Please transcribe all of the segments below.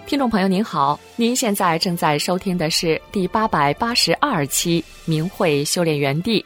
听众朋友您好，您现在正在收听的是第882期明慧修炼园地。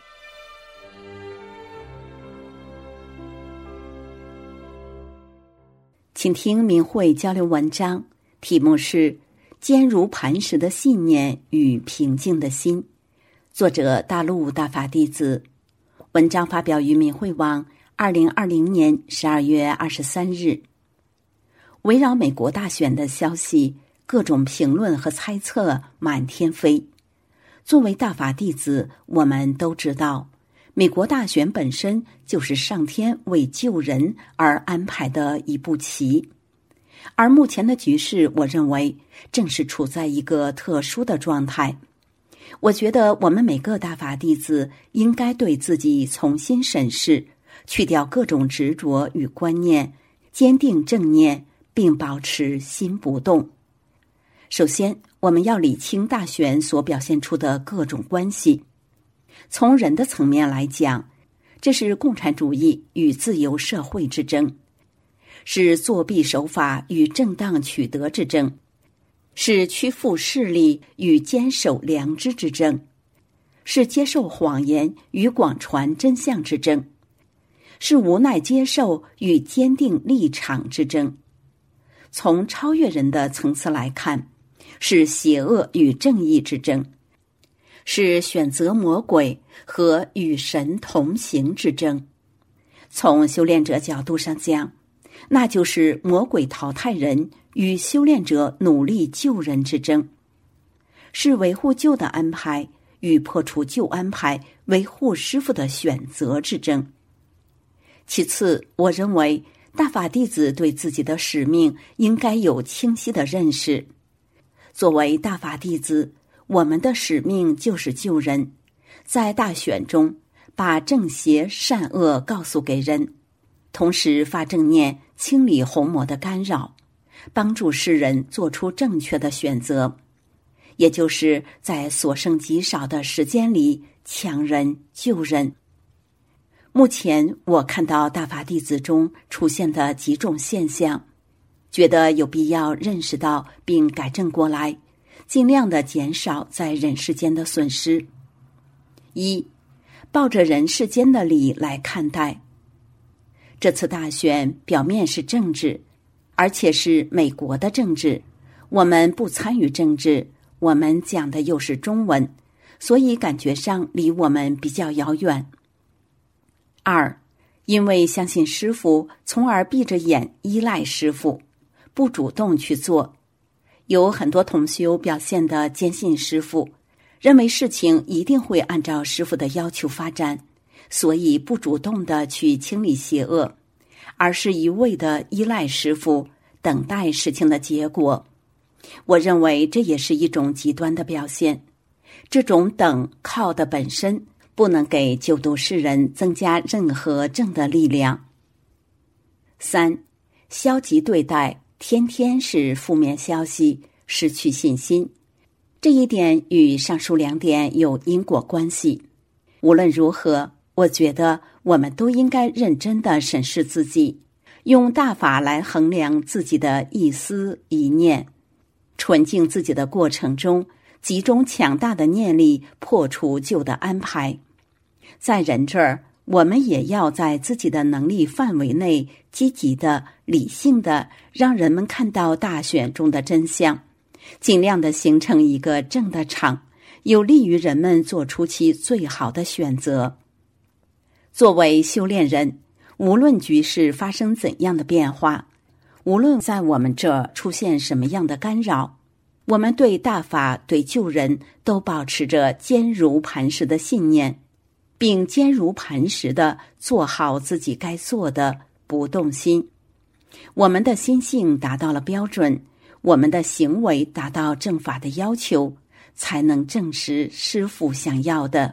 请听明慧交流文章，题目是坚如磐石的信念与平静的心，作者大陆大法弟子。文章发表于明慧网2020年12月23日。围绕美国大选的消息，各种评论和猜测满天飞。作为大法弟子，我们都知道，美国大选本身就是上天为救人而安排的一步棋。而目前的局势，我认为正是处在一个特殊的状态。我觉得我们每个大法弟子应该对自己重新审视，去掉各种执着与观念，坚定正念，并保持心不动。首先，我们要理清大选所表现出的各种关系。从人的层面来讲，这是共产主义与自由社会之争，是作弊手法与正当取得之争，是屈服势力与坚守良知之争，是接受谎言与广传真相之争，是无奈接受与坚定立场之争。从超越人的层次来看，是邪恶与正义之争，是选择魔鬼和与神同行之争。从修炼者角度上讲，那就是魔鬼淘汰人与修炼者努力救人之争，是维护旧的安排与破除旧安排维护师父的选择之争。其次，我认为大法弟子对自己的使命应该有清晰的认识。作为大法弟子，我们的使命就是救人，在大选中把正邪善恶告诉给人，同时发正念，清理虹魔的干扰，帮助世人做出正确的选择，也就是在所剩极少的时间里强人救人。目前我看到大法弟子中出现的几种现象，觉得有必要认识到并改正过来，尽量的减少在人世间的损失。一，抱着人世间的理来看待。这次大选表面是政治，而且是美国的政治，我们不参与政治，我们讲的又是中文，所以感觉上离我们比较遥远。二，因为相信师父，从而闭着眼依赖师父，不主动去做。有很多同修表现得坚信师父，认为事情一定会按照师父的要求发展，所以不主动地去清理邪恶，而是一味地依赖师父，等待事情的结果。我认为这也是一种极端的表现。这种等靠的本身不能给救度世人增加任何正的力量。三，消极对待，天天是负面消息，失去信心。这一点与上述两点有因果关系。无论如何，我觉得我们都应该认真地审视自己，用大法来衡量自己的一思一念，纯净自己的过程中，集中强大的念力，破除旧的安排。在人这儿，我们也要在自己的能力范围内，积极的、理性的，让人们看到大选中的真相，尽量的形成一个正的场，有利于人们做出其最好的选择。作为修炼人，无论局势发生怎样的变化，无论在我们这儿出现什么样的干扰，我们对大法、对救人都保持着坚如磐石的信念，并坚如磐石地做好自己该做的，不动心。我们的心性达到了标准，我们的行为达到正法的要求，才能证实师父想要的。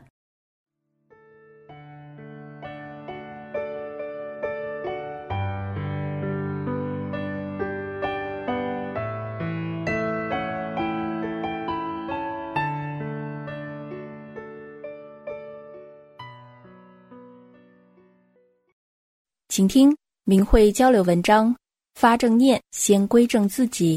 请听明慧交流文章，发正念，先归正自己，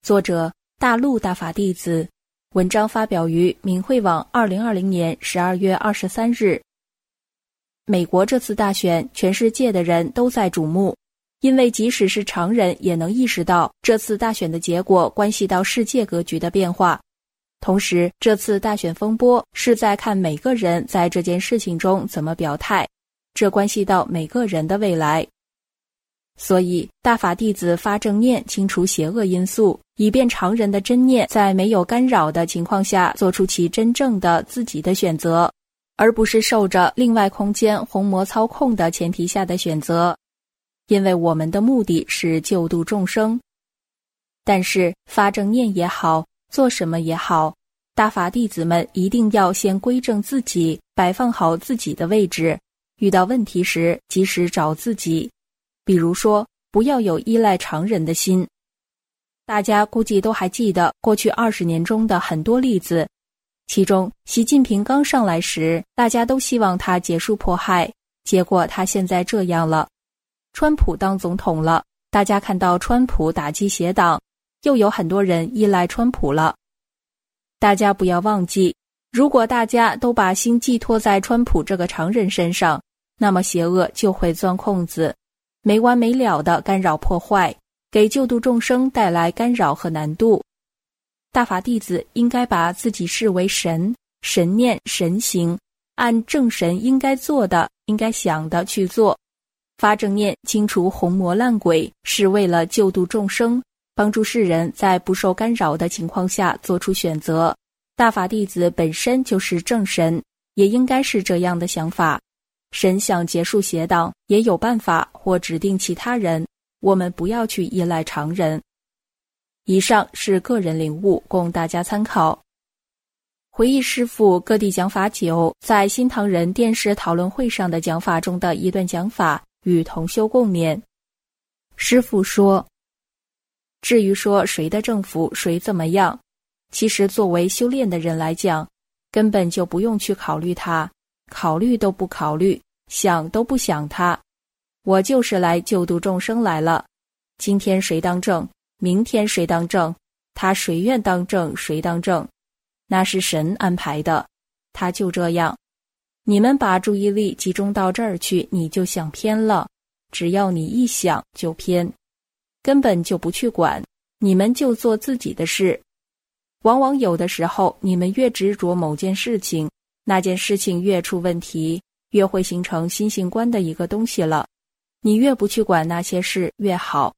作者大陆大法弟子，文章发表于明慧网2020年12月23日。美国这次大选，全世界的人都在瞩目，因为即使是常人也能意识到，这次大选的结果关系到世界格局的变化。同时，这次大选风波是在看每个人在这件事情中怎么表态，这关系到每个人的未来。所以，大法弟子发正念，清除邪恶因素，以便常人的真念在没有干扰的情况下做出其真正的自己的选择，而不是受着另外空间虹魔操控的前提下的选择。因为我们的目的是救度众生。但是发正念也好，做什么也好，大法弟子们一定要先归正自己，摆放好自己的位置，遇到问题时及时找自己。比如说，不要有依赖常人的心。大家估计都还记得过去20年中的很多例子，其中习近平刚上来时，大家都希望他结束迫害，结果他现在这样了。川普当总统了，大家看到川普打击邪党，又有很多人依赖川普了。大家不要忘记，如果大家都把心寄托在川普这个常人身上，那么邪恶就会钻空子，没完没了的干扰破坏，给救度众生带来干扰和难度。大法弟子应该把自己视为神，神念神行，按正神应该做的、应该想的去做。发正念，清除虹魔烂鬼，是为了救度众生，帮助世人在不受干扰的情况下做出选择。大法弟子本身就是正神，也应该是这样的想法。神想结束邪党，也有办法或指定其他人，我们不要去依赖常人。以上是个人领悟，供大家参考。回忆师父各地讲法9在新唐人电视讨论会上的讲法中的一段讲法，与同修共勉。师父说，至于说谁的政府谁怎么样，其实作为修炼的人来讲，根本就不用去考虑他，考虑都不考虑，想都不想他。我就是来救度众生来了，今天谁当政，明天谁当政，他谁愿当政谁当政，那是神安排的，他就这样。你们把注意力集中到这儿去，你就想偏了，只要你一想就偏，根本就不去管，你们就做自己的事。往往有的时候，你们越执着某件事情，那件事情越出问题，越会形成心性观的一个东西了。你越不去管那些事越好。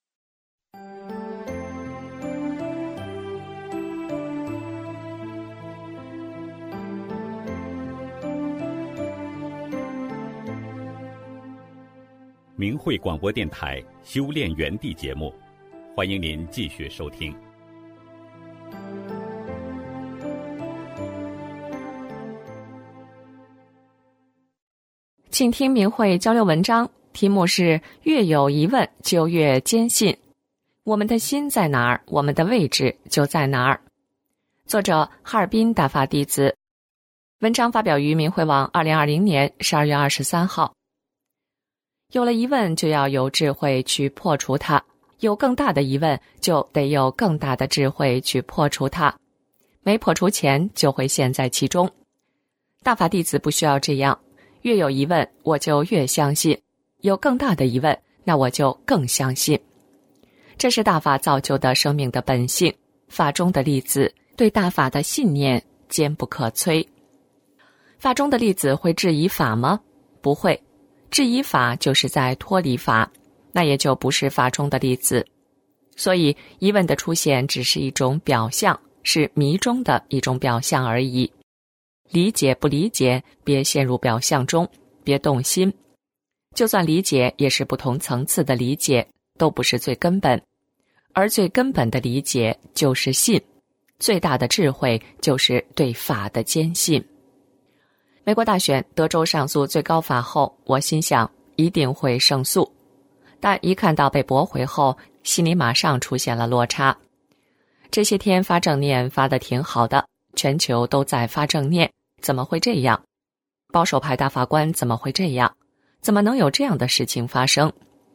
明慧广播电台修炼园地节目，欢迎您继续收听。 请听明慧交流文章，题目是越有疑问就越坚信。我们的心在哪儿，我们的位置就在哪儿。作者哈尔滨大法弟子，文章发表于明慧网2020年12月23号。有了疑问就要有智慧去破除它，有更大的疑问就得有更大的智慧去破除它，没破除前就会陷在其中。大法弟子不需要这样，越有疑问我就越相信，有更大的疑问那我就更相信。这是大法造就的生命的本性，法中的粒子对大法的信念坚不可摧。法中的粒子会质疑法吗？不会，质疑法就是在脱离法，那也就不是法中的粒子。所以疑问的出现只是一种表象，是迷中的一种表象而已。理解不理解，别陷入表象中，别动心。就算理解，也是不同层次的理解，都不是最根本。而最根本的理解就是信，最大的智慧就是对法的坚信。美国大选，德州上诉最高法后，我心想一定会胜诉，但一看到被驳回后，心里马上出现了落差。这些天发正念发得挺好的，全球都在发正念，怎么会这样？保守派大法官怎么会这样？怎么能有这样的事情发生？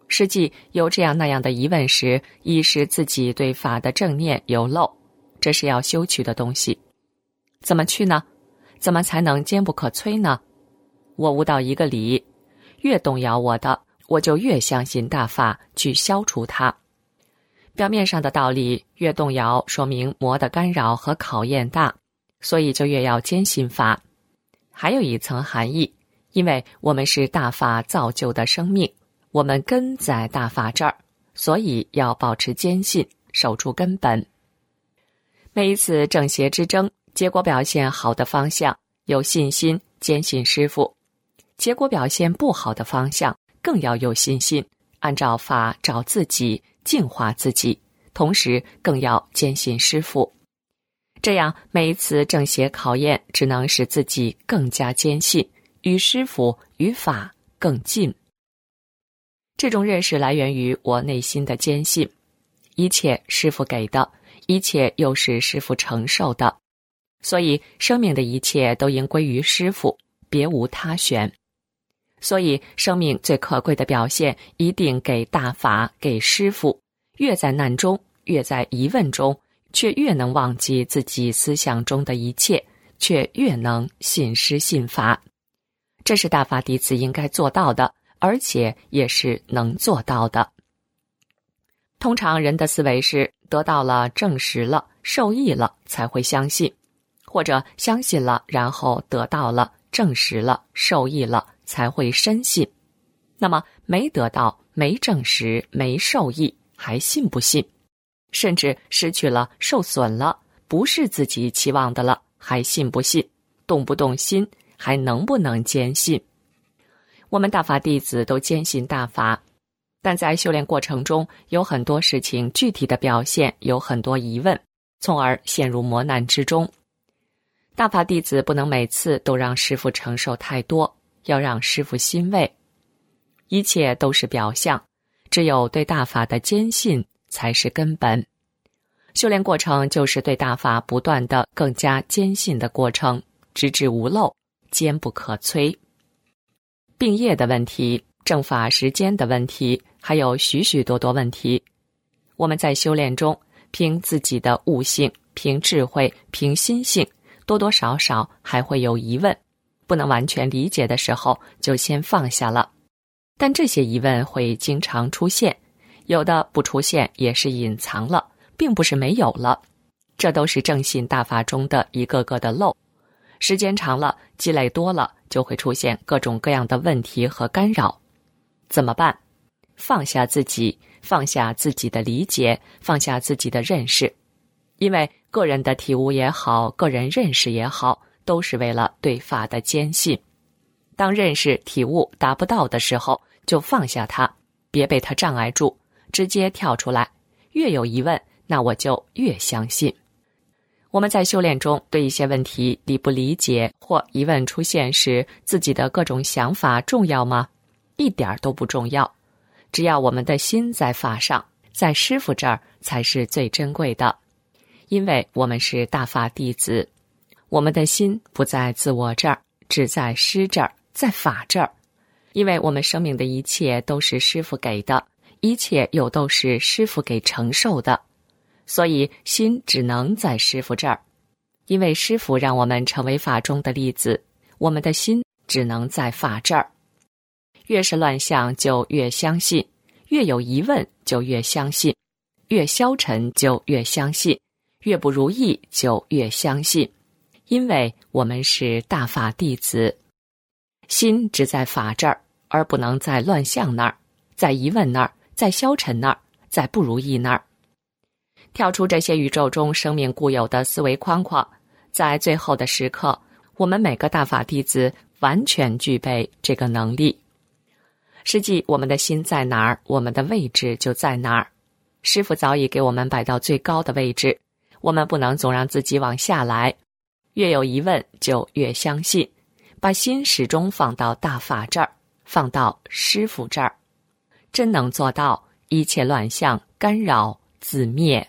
实际有这样那样的疑问时，一是自己对法的正念有漏，这是要修去的东西。怎么去呢？怎么才能坚不可摧呢？我悟到一个理，越动摇我的，我就越相信大法去消除它。表面上的道理越动摇，说明魔的干扰和考验大，所以就越要坚信法。还有一层含义，因为我们是大法造就的生命，我们根在大法这儿，所以要保持坚信，守住根本。每一次正邪之争，结果表现好的方向，有信心坚信师父；结果表现不好的方向，更要有信心，按照法找自己，净化自己，同时更要坚信师父。这样每一次正邪考验，只能使自己更加坚信，与师父与法更近。这种认识来源于我内心的坚信，一切师父给的，一切又是师父承受的，所以生命的一切都应归于师父，别无他选。所以生命最可贵的表现一定给大法，给师父。越在难中，越在疑问中，却越能忘记自己思想中的一切，却越能信师信法。这是大法弟子应该做到的，而且也是能做到的。通常人的思维是得到了证实了受益了才会相信，或者相信了然后得到了证实了受益了才会深信。那么没得到没证实没受益还信不信？甚至失去了受损了不是自己期望的了还信不信？动不动心？还能不能坚信？我们大法弟子都坚信大法，但在修炼过程中有很多事情具体的表现有很多疑问，从而陷入磨难之中。大法弟子不能每次都让师父承受太多，要让师父欣慰。一切都是表象，只有对大法的坚信才是根本。修炼过程就是对大法不断的更加坚信的过程，直至无漏，坚不可摧。病业的问题，正法时间的问题，还有许许多多问题。我们在修炼中，凭自己的悟性，凭智慧，凭心性，多多少少还会有疑问，不能完全理解的时候，就先放下了。但这些疑问会经常出现，有的不出现也是隐藏了，并不是没有了。这都是正信大法中的一个个的漏。时间长了，积累多了，就会出现各种各样的问题和干扰。怎么办？放下自己，放下自己的理解，放下自己的认识。因为个人的体悟也好，个人认识也好，都是为了对法的坚信。当认识体悟达不到的时候，就放下它，别被它障碍住，直接跳出来。越有疑问，那我就越相信。我们在修炼中对一些问题理不理解或疑问出现时，自己的各种想法重要吗？一点都不重要。只要我们的心在法上，在师父这儿才是最珍贵的。因为我们是大法弟子，我们的心不在自我这儿，只在师这儿，在法这儿。因为我们生命的一切都是师父给的，一切又都是师父给承受的，所以心只能在师父这儿。因为师父让我们成为法中的弟子，我们的心只能在法这儿。越是乱象就越相信，越有疑问就越相信，越消沉就越相信，越不如意就越相信。因为我们是大法弟子，心只在法这儿，而不能在乱象那儿，在疑问那儿，在消沉那儿，在不如意那儿。跳出这些宇宙中生命固有的思维框框，在最后的时刻，我们每个大法弟子完全具备这个能力。实际我们的心在哪儿，我们的位置就在哪儿。师父早已给我们摆到最高的位置，我们不能总让自己往下来。越有疑问就越相信，把心始终放到大法这儿，放到师父这儿，真能做到一切乱象干扰自灭。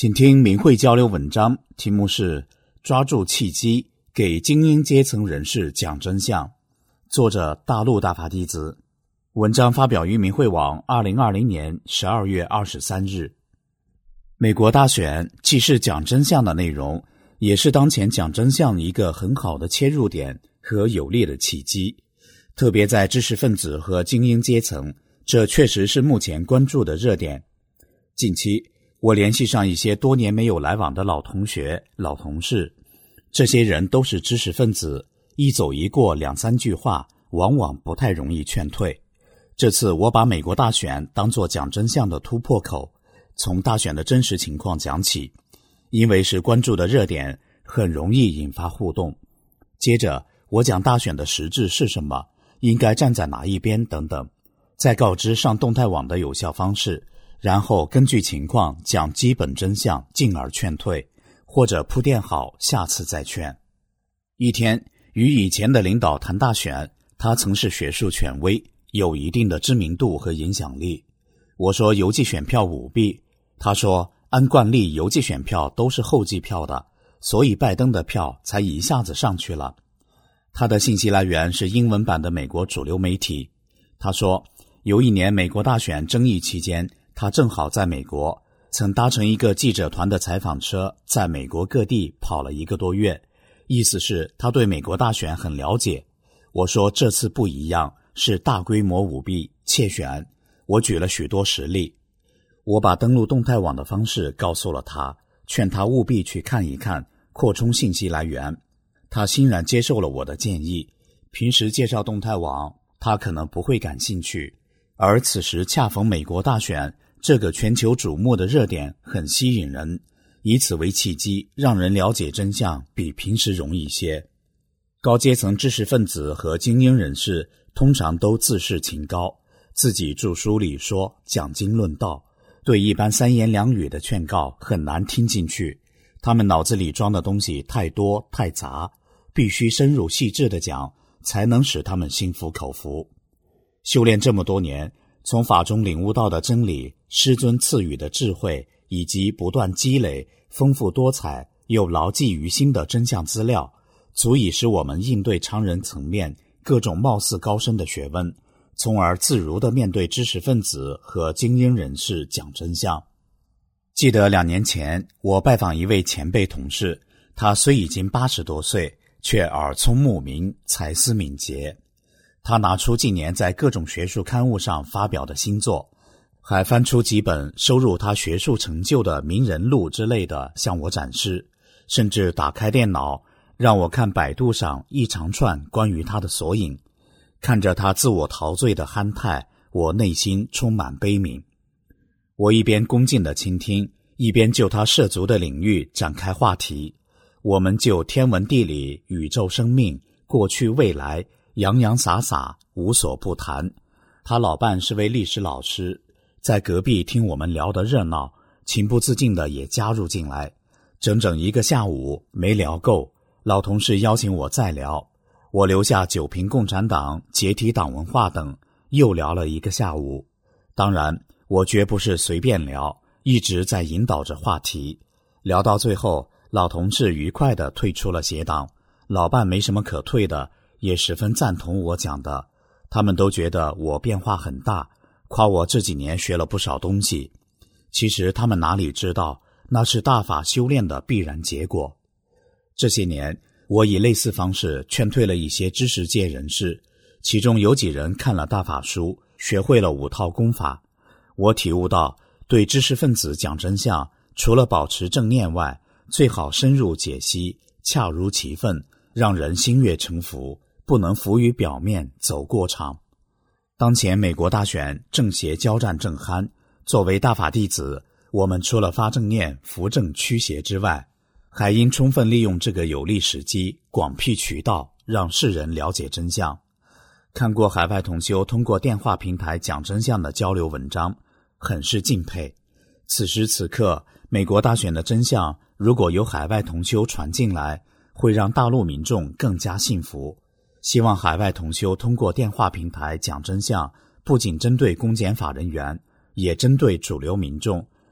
请听明慧交流文章，题目是抓住契机，给精英阶层人士讲真相。作者大陆大法弟子。文章发表于明慧网2020年12月23日。美国大选既是讲真相的内容，也是当前讲真相一个很好的切入点和有力的契机。特别在知识分子和精英阶层，这确实是目前关注的热点。近期我联系上一些多年没有来往的老同学、老同事，这些人都是知识分子，一走一过两三句话，往往不太容易劝退。这次我把美国大选当作讲真相的突破口，从大选的真实情况讲起，因为是关注的热点，很容易引发互动。接着我讲大选的实质是什么，应该站在哪一边等等，再告知上动态网的有效方式，然后根据情况讲基本真相，进而劝退，或者铺垫好下次再劝。一天与以前的领导谈大选，他曾是学术权威，有一定的知名度和影响力。我说邮寄选票舞弊，他说按惯例邮寄选票都是后计票的，所以拜登的票才一下子上去了。他的信息来源是英文版的美国主流媒体。他说有一年美国大选争议期间，他正好在美国，曾搭乘一个记者团的采访车，在美国各地跑了1个多月，意思是他对美国大选很了解。我说这次不一样，是大规模舞弊窃选，我举了许多实例。我把登录动态网的方式告诉了他，劝他务必去看一看，扩充信息来源。他欣然接受了我的建议。平时介绍动态网，他可能不会感兴趣，而此时恰逢美国大选这个全球瞩目的热点很吸引人，以此为契机，让人了解真相比平时容易些。高阶层知识分子和精英人士通常都自视清高，自己著书里说讲经论道，对一般三言两语的劝告很难听进去，他们脑子里装的东西太多太杂，必须深入细致地讲，才能使他们心服口服。修炼这么多年，从法中领悟到的真理，师尊赐予的智慧，以及不断积累丰富多彩又牢记于心的真相资料，足以使我们应对常人层面各种貌似高深的学问，从而自如地面对知识分子和精英人士讲真相。记得2年前我拜访一位前辈同事，他虽已经80多岁，却耳聪目明，才思敏捷。他拿出近年在各种学术刊物上发表的新作，还翻出几本收入他学术成就的名人录之类的向我展示，甚至打开电脑让我看百度上一长串关于他的索引。看着他自我陶醉的憨态，我内心充满悲悯。我一边恭敬地倾听，一边就他涉足的领域展开话题。我们就天文地理、宇宙生命、过去未来洋洋洒洒，无所不谈。他老伴是位历史老师，在隔壁听我们聊得热闹，情不自禁的也加入进来。整整1个下午没聊够，老同事邀请我再聊，我留下9评共产党、解体党文化等，又聊了1个下午。当然我绝不是随便聊，一直在引导着话题。聊到最后，老同事愉快地退出了协党，老伴没什么可退的，也十分赞同我讲的。他们都觉得我变化很大，夸我这几年学了不少东西。其实他们哪里知道，那是大法修炼的必然结果。这些年，我以类似方式劝退了一些知识界人士，其中有几人看了大法书，学会了5套功法。我体悟到，对知识分子讲真相，除了保持正念外，最好深入解析，恰如其分，让人心悦诚服，不能浮于表面，走过场。当前美国大选正邪交战正酣，作为大法弟子，我们除了发正念、扶正驱邪之外，还应充分利用这个有利时机，广辟渠道，让世人了解真相。看过海外同修通过电话平台讲真相的交流文章，很是敬佩。此时此刻，美国大选的真相如果由海外同修传进来，会让大陆民众更加幸福。希望海外同修通过电话平台讲真相，不仅针对公检法人员，也针对主流民众，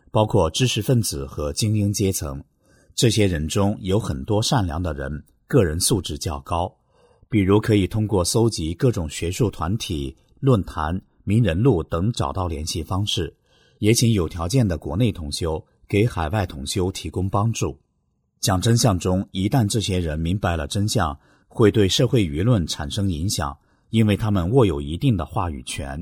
包括知识分子和精英阶层。这些人中有很多善良的人，个人素质较高，比如可以通过搜集各种学术团体、论坛、名人录等找到联系方式，也请有条件的国内同修给海外同修提供帮助。讲真相中，一旦这些人明白了真相，会对社会舆论产生影响，因为他们握有一定的话语权。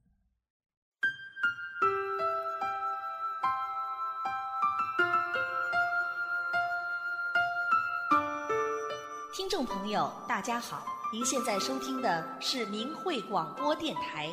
听众朋友大家好，您现在收听的是明慧广播电台。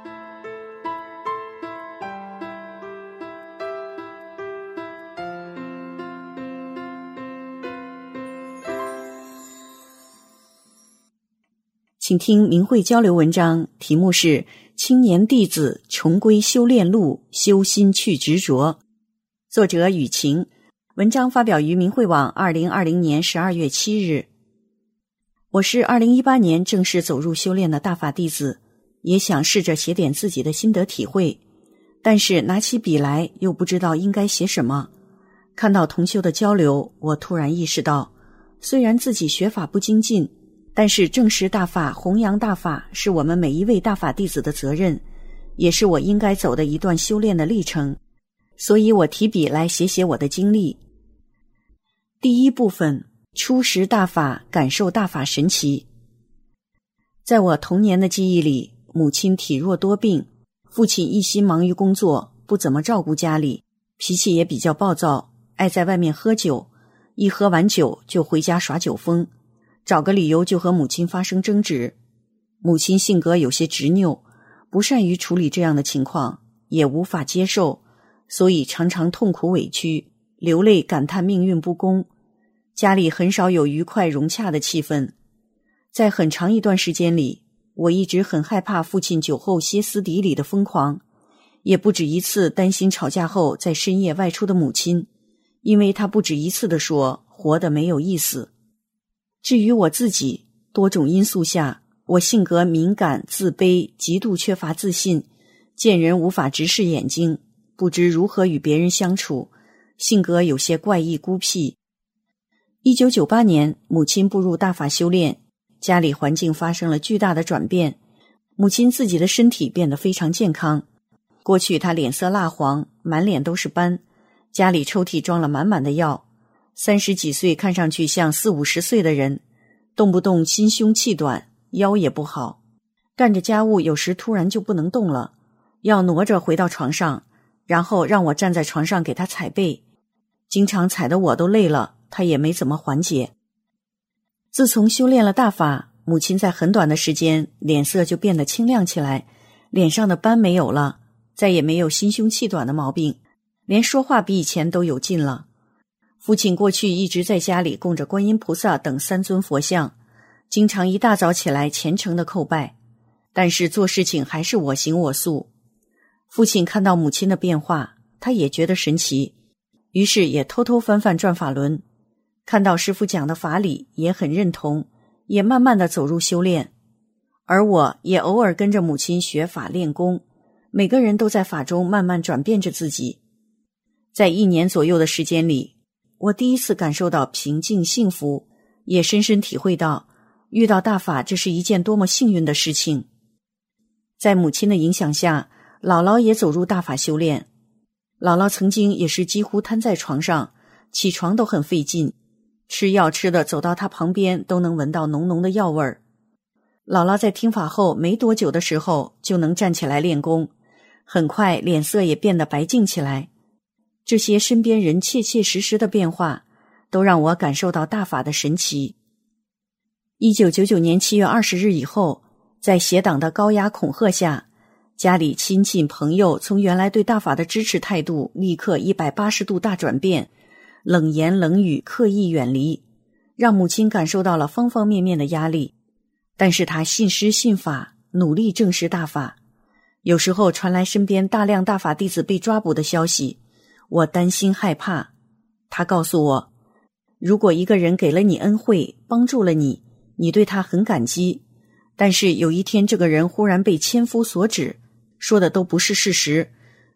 请听明慧交流文章，题目是《青年弟子重归修炼路，修心去执着》，作者雨晴，文章发表于明慧网2020年12月7日。我是2018年正式走入修炼的大法弟子，也想试着写点自己的心得体会，但是拿起笔来又不知道应该写什么。看到同修的交流，我突然意识到，虽然自己学法不精进，但是正视大法、弘扬大法是我们每一位大法弟子的责任，也是我应该走的一段修炼的历程。所以我提笔来写写我的经历。第一部分，初识大法，感受大法神奇。在我童年的记忆里，母亲体弱多病，父亲一心忙于工作，不怎么照顾家里，脾气也比较暴躁，爱在外面喝酒，一喝完酒就回家耍酒疯，找个理由就和母亲发生争执。母亲性格有些执拗，不善于处理这样的情况，也无法接受，所以常常痛苦委屈，流泪感叹命运不公。家里很少有愉快融洽的气氛。在很长一段时间里，我一直很害怕父亲酒后歇斯底里的疯狂，也不止一次担心吵架后在深夜外出的母亲，因为他不止一次地说活得没有意思。至于我自己，多种因素下，我性格敏感、自卑，极度缺乏自信，见人无法直视眼睛，不知如何与别人相处，性格有些怪异孤僻。1998年，母亲步入大法修炼，家里环境发生了巨大的转变，母亲自己的身体变得非常健康。过去她脸色蜡黄，满脸都是斑，家里抽屉装了满满的药。30几岁看上去像40、50岁的人，动不动心胸气短，腰也不好，干着家务有时突然就不能动了，要挪着回到床上，然后让我站在床上给他踩背，经常踩得我都累了，他也没怎么缓解。自从修炼了大法，母亲在很短的时间脸色就变得清亮起来，脸上的斑没有了，再也没有心胸气短的毛病，连说话比以前都有劲了。父亲过去一直在家里供着观音菩萨等3尊佛像，经常一大早起来虔诚的叩拜，但是做事情还是我行我素。父亲看到母亲的变化，他也觉得神奇，于是也偷偷翻翻转法轮，看到师父讲的法理也很认同，也慢慢的走入修炼。而我也偶尔跟着母亲学法练功，每个人都在法中慢慢转变着自己。在1年左右的时间里，我第一次感受到平静幸福，也深深体会到遇到大法这是一件多么幸运的事情。在母亲的影响下，姥姥也走入大法修炼。姥姥曾经也是几乎瘫在床上，起床都很费劲，吃药吃的走到她旁边都能闻到浓浓的药味儿。姥姥在听法后没多久的时候就能站起来练功，很快脸色也变得白净起来。这些身边人切切实实的变化，都让我感受到大法的神奇。1999年7月20日以后，在邪党的高压恐吓下，家里亲戚朋友从原来对大法的支持态度立刻180度大转变，冷言冷语，刻意远离，让母亲感受到了方方面面的压力。但是她信师信法，努力证实大法。有时候传来身边大量大法弟子被抓捕的消息，我担心害怕。他告诉我，如果一个人给了你恩惠，帮助了你，你对他很感激，但是有一天这个人忽然被千夫所指，说的都不是事实，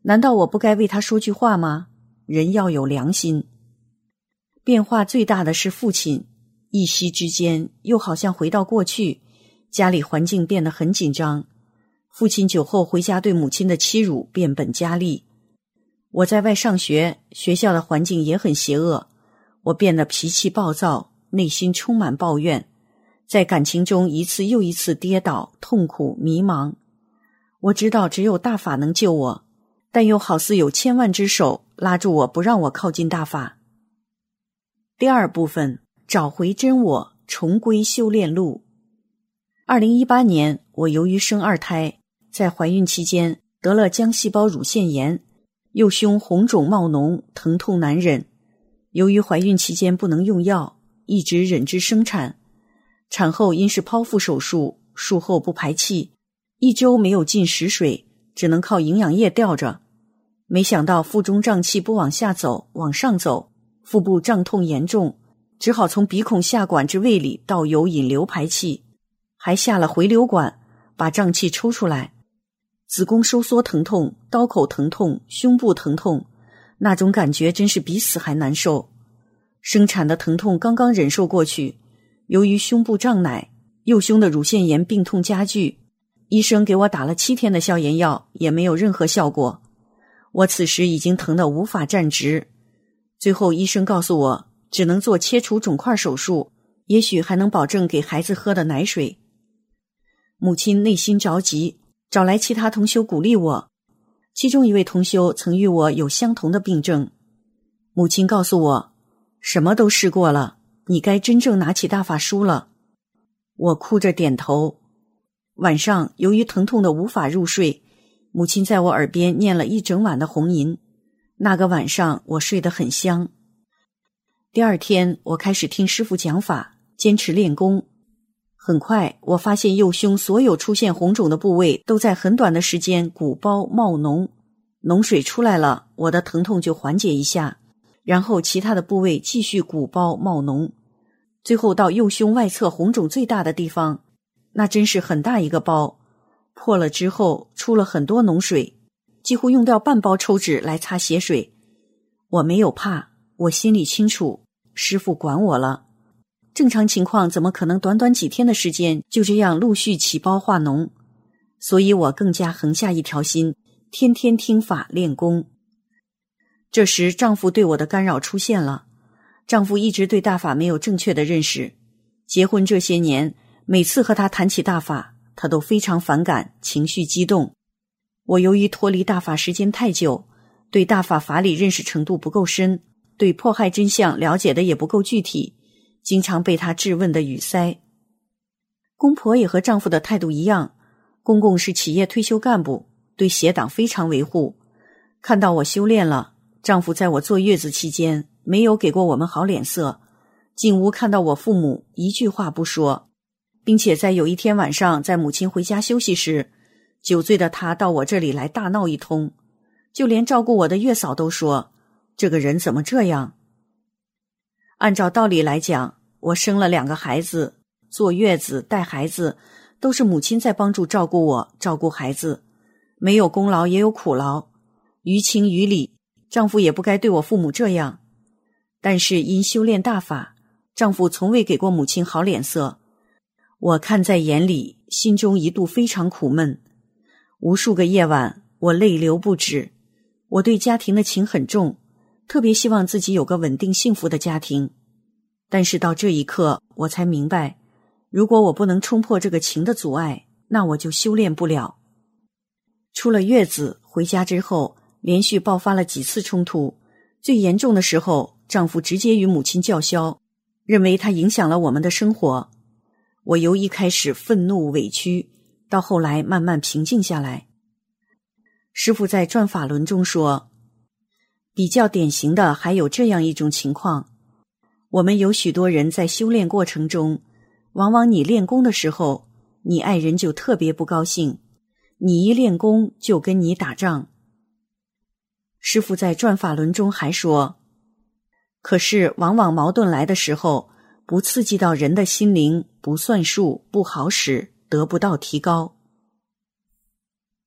难道我不该为他说句话吗？人要有良心。变化最大的是父亲，一夕之间又好像回到过去，家里环境变得很紧张。父亲酒后回家对母亲的欺辱变本加厉。我在外上学，学校的环境也很邪恶，我变得脾气暴躁，内心充满抱怨，在感情中一次又一次跌倒，痛苦迷茫。我知道只有大法能救我，但又好似有千万只手拉住我，不让我靠近大法。第二部分，找回真我，重归修炼路。2018年，我由于生二胎，在怀孕期间得了浆细胞乳腺炎，右胸红肿冒脓，疼痛难忍。由于怀孕期间不能用药，一直忍至生产。产后因是剖腹手术，术后不排气，1周没有进食水，只能靠营养液吊着。没想到腹中胀气不往下走，往上走，腹部胀痛严重，只好从鼻孔下管至胃里倒油引流排气，还下了回流管，把胀气抽出来。子宫收缩疼痛，刀口疼痛，胸部疼痛，那种感觉真是比死还难受。生产的疼痛刚刚忍受过去，由于胸部胀奶，右胸的乳腺炎病痛加剧，医生给我打了7天的消炎药，也没有任何效果。我此时已经疼得无法站直，最后医生告诉我，只能做切除肿块手术，也许还能保证给孩子喝的奶水。母亲内心着急，找来其他同修鼓励我，其中一位同修曾与我有相同的病症。母亲告诉我，什么都试过了，你该真正拿起大法书了。我哭着点头。晚上由于疼痛的无法入睡，母亲在我耳边念了一整晚的红吟。那个晚上我睡得很香。第二天我开始听师父讲法，坚持练功。很快我发现右胸所有出现红肿的部位都在很短的时间鼓包冒脓，脓水出来了，我的疼痛就缓解一下，然后其他的部位继续鼓包冒脓，最后到右胸外侧红肿最大的地方，那真是很大一个包，破了之后出了很多脓水，几乎用掉半包抽纸来擦血水。我没有怕，我心里清楚，师父管我了。正常情况怎么可能短短几天的时间就这样陆续起包化脓？所以我更加横下一条心，天天听法练功。这时丈夫对我的干扰出现了。丈夫一直对大法没有正确的认识，结婚这些年，每次和他谈起大法，他都非常反感，情绪激动。我由于脱离大法时间太久，对大法法理认识程度不够深，对迫害真相了解的也不够具体，经常被他质问的语塞。公婆也和丈夫的态度一样，公公是企业退休干部，对邪党非常维护。看到我修炼了，丈夫在我坐月子期间没有给过我们好脸色，进屋看到我父母一句话不说，并且在有一天晚上在母亲回家休息时，酒醉的他到我这里来大闹一通，就连照顾我的月嫂都说，这个人怎么这样？按照道理来讲，我生了2个孩子，坐月子带孩子都是母亲在帮助照顾我照顾孩子，没有功劳也有苦劳，于情于理，丈夫也不该对我父母这样。但是因修炼大法，丈夫从未给过母亲好脸色，我看在眼里，心中一度非常苦闷。无数个夜晚我泪流不止，我对家庭的情很重，特别希望自己有个稳定幸福的家庭。但是到这一刻我才明白，如果我不能冲破这个情的阻碍，那我就修炼不了。出了月子回家之后，连续爆发了几次冲突，最严重的时候，丈夫直接与母亲叫嚣，认为她影响了我们的生活。我由一开始愤怒委屈，到后来慢慢平静下来。师父在转法轮中说，比较典型的还有这样一种情况，我们有许多人在修炼过程中，往往你练功的时候，你爱人就特别不高兴，你一练功就跟你打仗。师父在转法轮中还说，可是往往矛盾来的时候，不刺激到人的心灵，不算数，不好使，得不到提高。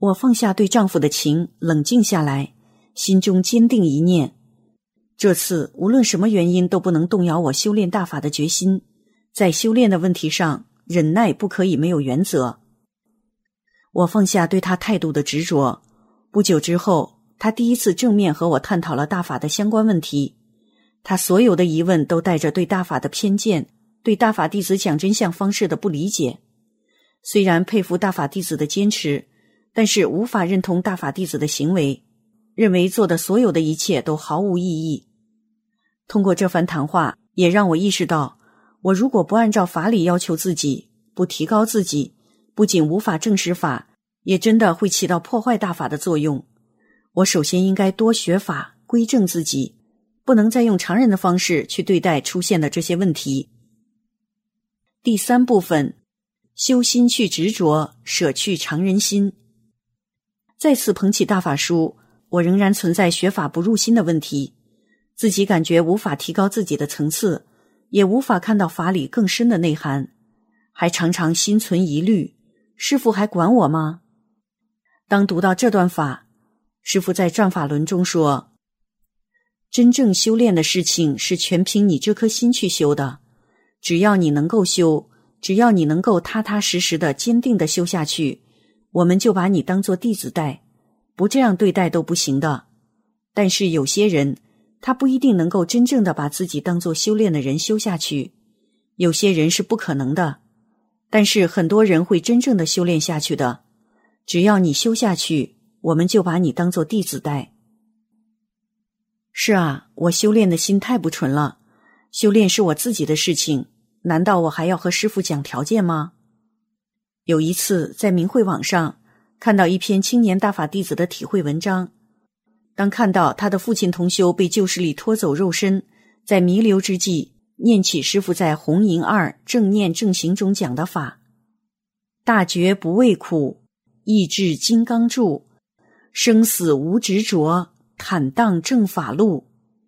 我放下对丈夫的情，冷静下来，心中坚定一念：这次无论什么原因都不能动摇我修炼大法的决心。在修炼的问题上，忍耐不可以没有原则。我放下对他态度的执着。不久之后，他第一次正面和我探讨了大法的相关问题。他所有的疑问都带着对大法的偏见，对大法弟子讲真相方式的不理解。虽然佩服大法弟子的坚持，但是无法认同大法弟子的行为，认为做的所有的一切都毫无意义。通过这番谈话，也让我意识到，我如果不按照法理要求自己，不提高自己，不仅无法证实法，也真的会起到破坏大法的作用。我首先应该多学法，归正自己，不能再用常人的方式去对待出现的这些问题。第3部分，修心去执着，舍去常人心。再次捧起大法书，我仍然存在学法不入心的问题，自己感觉无法提高自己的层次，也无法看到法理更深的内涵，还常常心存疑虑，师父还管我吗？当读到这段法，师父在转法轮中说，真正修炼的事情是全凭你这颗心去修的，只要你能够修，只要你能够踏踏实实的坚定的修下去，我们就把你当作弟子待，不这样对待都不行的。但是有些人，他不一定能够真正的把自己当作修炼的人修下去，有些人是不可能的，但是很多人会真正的修炼下去的。只要你修下去，我们就把你当作弟子待。是啊，我修炼的心太不纯了，修炼是我自己的事情，难道我还要和师父讲条件吗？有一次在明慧网上看到一篇青年大法弟子的体会文章，当看到他的父亲同修被旧势力拖走肉身，在弥留之际念起师父在红银2正念正行中讲的法，大觉不畏苦，意志金刚柱，生死无执着，坦荡正法路。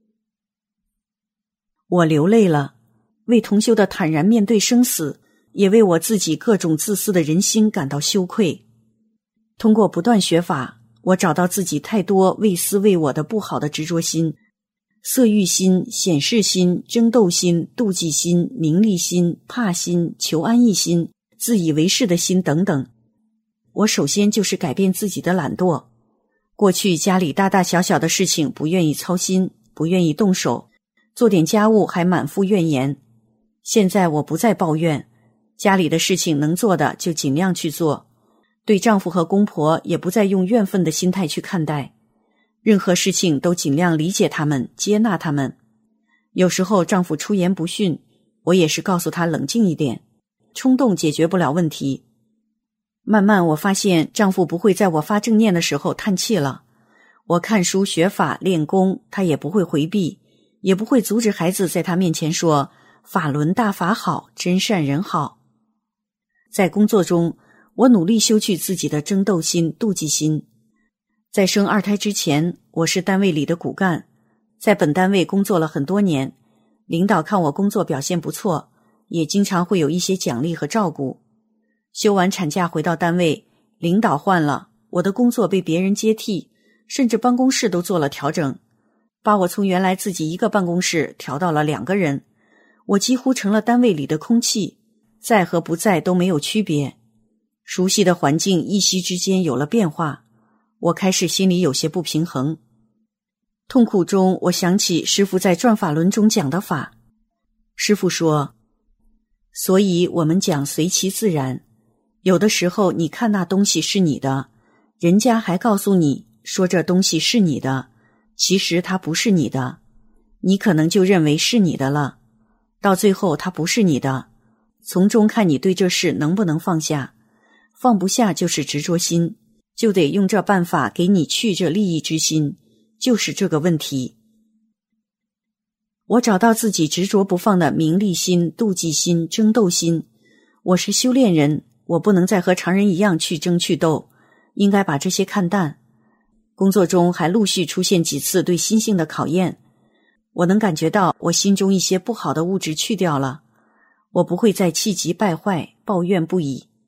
我流泪了，为同修的坦然面对生死，也为我自己各种自私的人心感到羞愧。通过不断学法，我找到自己太多为私为我的不好的执着心，色欲心、显示心、争斗心、妒忌心、名利心、怕心、求安逸心、自以为是的心等等。我首先就是改变自己的懒惰。过去家里大大小小的事情不愿意操心，不愿意动手，做点家务还满腹怨言。现在我不再抱怨，家里的事情能做的就尽量去做，对丈夫和公婆也不再用怨愤的心态去看待，任何事情都尽量理解他们，接纳他们。有时候丈夫出言不逊，我也是告诉他冷静一点，冲动解决不了问题。慢慢我发现丈夫不会在我发正念的时候叹气了，我看书学法练功，他也不会回避，也不会阻止孩子在他面前说法轮大法好，真善人好。在工作中，我努力修去自己的争斗心、妒忌心。在生2胎之前，我是单位里的骨干，在本单位工作了很多年，领导看我工作表现不错，也经常会有一些奖励和照顾。休完产假回到单位，领导换了，我的工作被别人接替，甚至办公室都做了调整，把我从原来自己一个办公室调到了2个人，我几乎成了单位里的空气，在和不在都没有区别。熟悉的环境一夕之间有了变化，我开始心里有些不平衡。痛苦中，我想起师父在转法轮中讲的法。师父说，所以我们讲随其自然，有的时候你看那东西是你的，人家还告诉你说这东西是你的，其实它不是你的，你可能就认为是你的了，到最后它不是你的，从中看你对这事能不能放下，放不下就是执着心，就得用这办法给你去这利益之心，就是这个问题。我找到自己执着不放的名利心、妒忌心、争斗心，我是修炼人，我不能再和常人一样去争去斗，应该把这些看淡。工作中还陆续出现几次对心性的考验，我能感觉到我心中一些不好的物质去掉了，我不会再气急败坏、抱怨不已。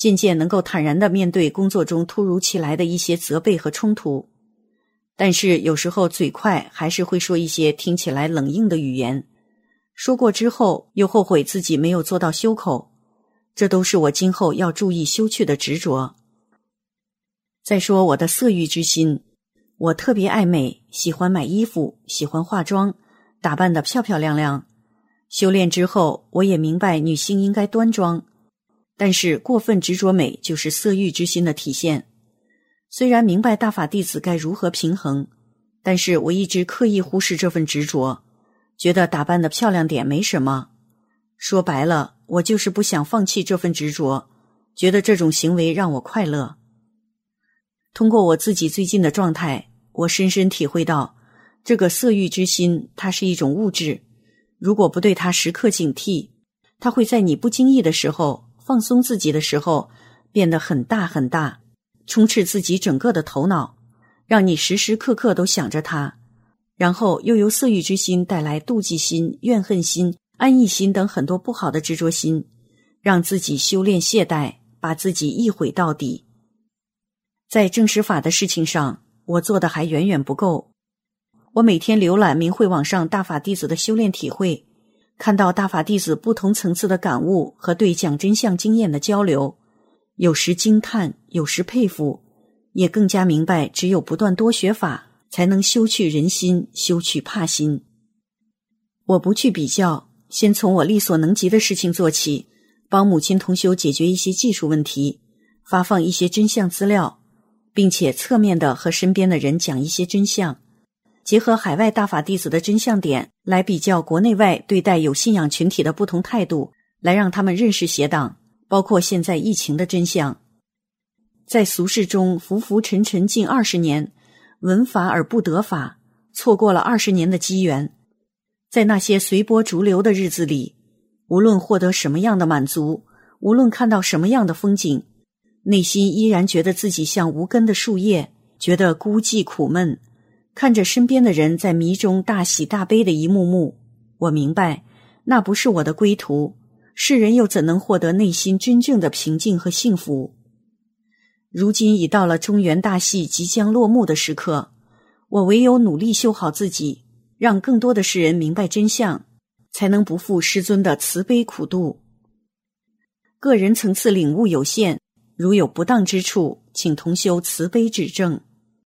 渐渐能够坦然地面对工作中突如其来的一些责备和冲突。但是有时候嘴快，还是会说一些听起来冷硬的语言，说过之后又后悔自己没有做到修口，这都是我今后要注意修去的执着。再说我的色欲之心，我特别爱美，喜欢买衣服，喜欢化妆，打扮得漂漂亮亮。修炼之后，我也明白女性应该端庄，但是过分执着美就是色欲之心的体现。虽然明白大法弟子该如何平衡，但是我一直刻意忽视这份执着，觉得打扮得漂亮点没什么。说白了，我就是不想放弃这份执着，觉得这种行为让我快乐。通过我自己最近的状态，我深深体会到，这个色欲之心，它是一种物质，如果不对它时刻警惕，它会在你不经意的时候，放松自己的时候，变得很大很大，充斥自己整个的头脑，让你时时刻刻都想着它，然后又由色欲之心带来妒忌心、怨恨心、安逸心等很多不好的执着心，让自己修炼懈怠，把自己一毁到底。在正实法的事情上，我做的还远远不够。我每天浏览明慧网上大法弟子的修炼体会，看到大法弟子不同层次的感悟和对讲真相经验的交流，有时惊叹，有时佩服，也更加明白只有不断多学法，才能修去人心，修去怕心。我不去比较，先从我力所能及的事情做起，帮母亲同修解决一些技术问题，发放一些真相资料，并且侧面的和身边的人讲一些真相，结合海外大法弟子的真相点来比较国内外对待有信仰群体的不同态度，来让他们认识邪党，包括现在疫情的真相。在俗世中浮浮沉沉近20年，闻法而不得法，错过了20年的机缘。在那些随波逐流的日子里，无论获得什么样的满足，无论看到什么样的风景，内心依然觉得自己像无根的树叶，觉得孤寂苦闷。看着身边的人在迷中大喜大悲的一幕幕，我明白那不是我的归途，世人又怎能获得内心真正的平静和幸福？如今已到了中原大戏即将落幕的时刻，我唯有努力修好自己，让更多的世人明白真相，才能不负师尊的慈悲苦度。个人层次领悟有限，如有不当之处，请同修慈悲指正。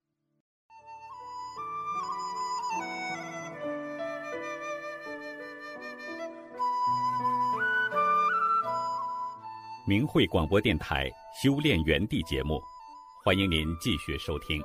明慧广播电台修炼园地节目，欢迎您继续收听。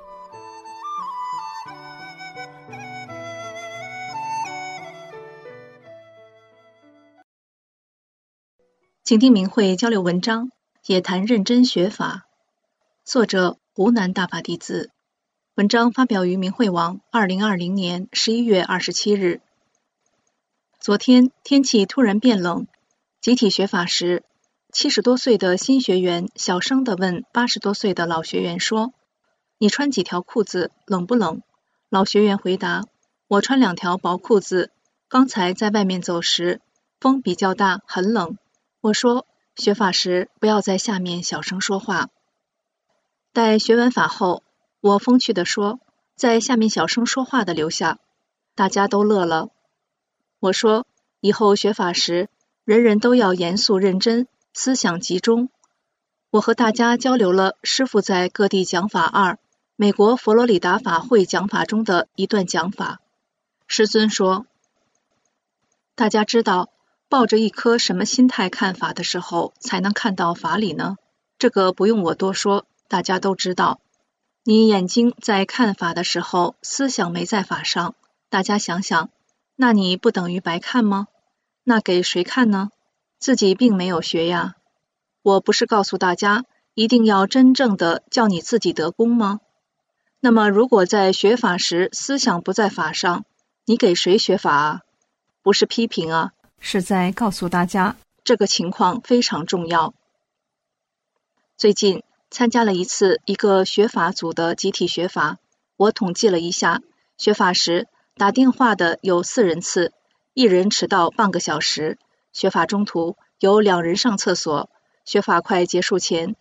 请听明慧交流文章，也谈认真学法。作者湖南大法弟子。文章发表于明慧网2020年11月27日。昨天天气突然变冷，集体学法时，70多岁的新学员小声地问80多岁的老学员说：“你穿几条裤子，冷不冷？”老学员回答：“我穿2条薄裤子，刚才在外面走时，风比较大，很冷。”我说：“学法时不要在下面小声说话。”待学完法后，我风趣地说：“在下面小声说话的留下。”大家都乐了。我说：“以后学法时，人人都要严肃认真，思想集中。”我和大家交流了师父在各地讲法2美国佛罗里达法会讲法中的一段讲法。师尊说：“大家知道抱着一颗什么心态看法的时候才能看到法理呢？这个不用我多说，大家都知道。你眼睛在看法的时候，思想没在法上，大家想想，那你不等于白看吗？那给谁看呢？自己并没有学呀。我不是告诉大家一定要真正的叫你自己得功吗？那么如果在学法时思想不在法上，你给谁学法啊？不是批评啊，是在告诉大家这个情况非常重要。最近参加了一个学法组的集体学法，我统计了一下，学法时打电话的有4人次，1人迟到半个小时，学法中途有2人上厕所，学法快结束前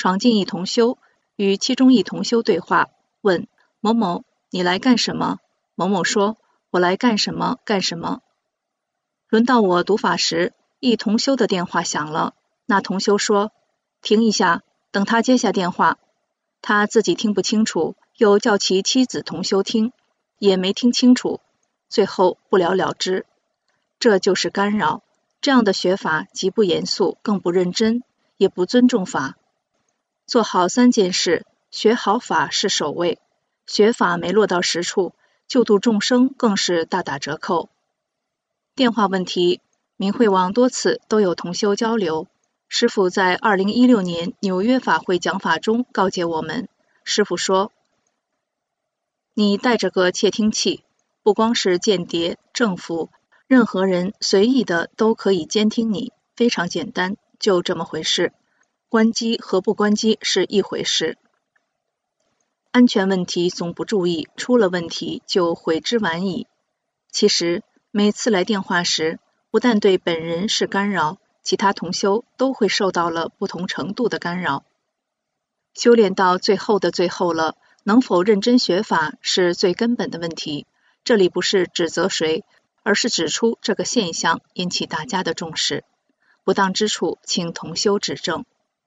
闯进一同修，与其中一同修对话，问某某你来干什么？某某说我来干什么干什么。轮到我读法时，一同修的电话响了，那同修说停一下，等他接下电话。他自己听不清楚，又叫其妻子同修听，也没听清楚，最后不了了之。这就是干扰，这样的学法极不严肃，更不认真，也不尊重法。做好3件事，学好法是首位，学法没落到实处，救度众生更是大打折扣。电话问题，明慧网多次都有同修交流。师父在2016年纽约法会讲法中告诫我们，师父说，你带着个窃听器，不光是间谍、政府，任何人随意的都可以监听你，非常简单，就这么回事。关机和不关机是一回事。安全问题总不注意，出了问题就悔之晚矣。其实每次来电话时，不但对本人是干扰，其他同修都会受到了不同程度的干扰。修炼到最后的最后了，能否认真学法是最根本的问题。这里不是指责谁，而是指出这个现象，引起大家的重视。不当之处，请同修指正。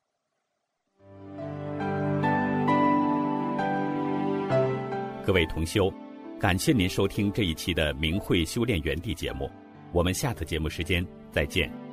各位同修，感谢您收听这一期的明慧修炼园地节目，我们下次节目时间再见。